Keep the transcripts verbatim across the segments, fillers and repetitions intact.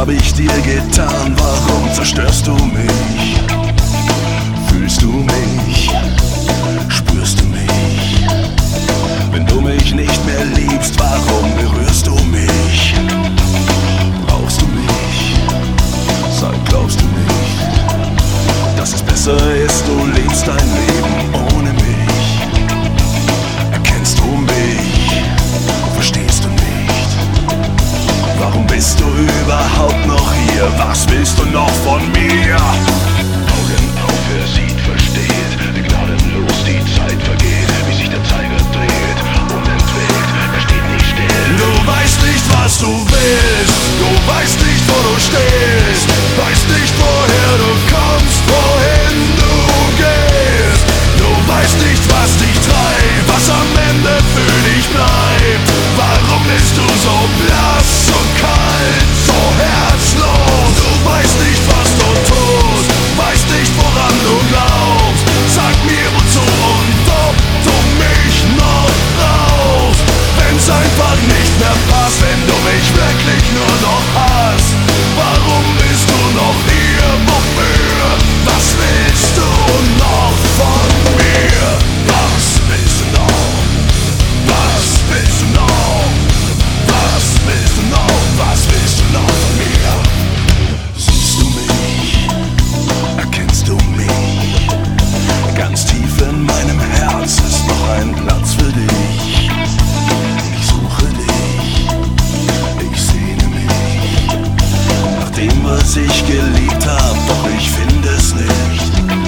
habe ich dir getan? Warum zerstörst du mich? Fühlst du mich? Spürst du mich? Wenn du mich nicht mehr liebst, warum berührst du mich? Brauchst du mich? Sag, glaubst du nicht, dass es besser ist, du lebst dein Leben ohne mich? Erkennst du mich? Verstehst du nicht? Warum bist du überhaupt noch hier? Was willst du noch von mir? Augen auf, wer sieht, versteht, gnadenlos die Zeit vergeht, wie sich der Zeiger dreht, unentwegt, er steht nicht still. Du weißt nicht, was du willst, du weißt nicht, wo du stehst, weißt nicht, woher du kommst, wohin du gehst. Du weißt nicht, was dich treibt, was am Ende für dich bleibt. Warum bist du so blass, so kalt, so herzlos? Du weißt nicht, was du tust, weißt nicht, woran du glaubst. Sag mir wozu und ob du mich noch brauchst. Wenn's einfach nicht mehr passt, wenn du mich wirklich nur noch hast. Warum bist du noch hier, wofür? Was willst du noch von mir? Was willst du noch? Was willst du noch? Was willst du noch? Was willst du noch von mir? Siehst du mich? Erkennst du mich? Ganz tief in meinem Herz ist noch ein Platz für dich. Ich suche dich, ich sehne mich nach dem, was ich geliebt hab, doch ich finde es nicht.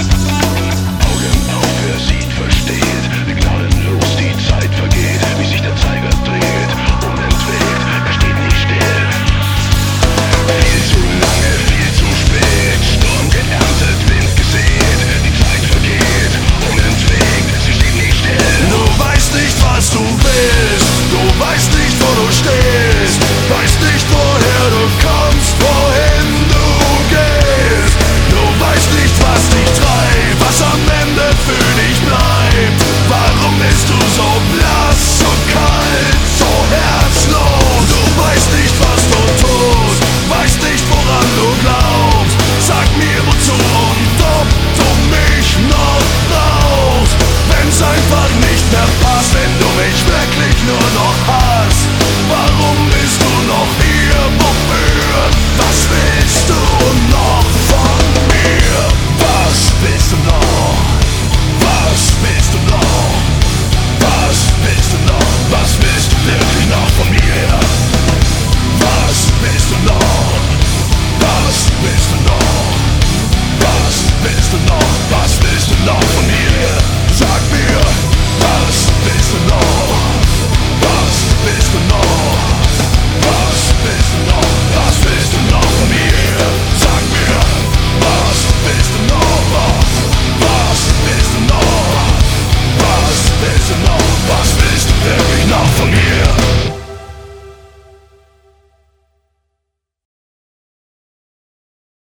Augen auf, wer sieht, versteht, gnadenlos die Zeit vergeht, wie sich der Zeiger dreht, unentwegt, er steht nicht still. Viel zu lange, viel zu spät, Sturm geerntet, Wind gesät, die Zeit vergeht, unentwegt, sie steht nicht still. Du weißt nicht, was du willst, du weißt nicht, wo du stehst, weißt nicht, wo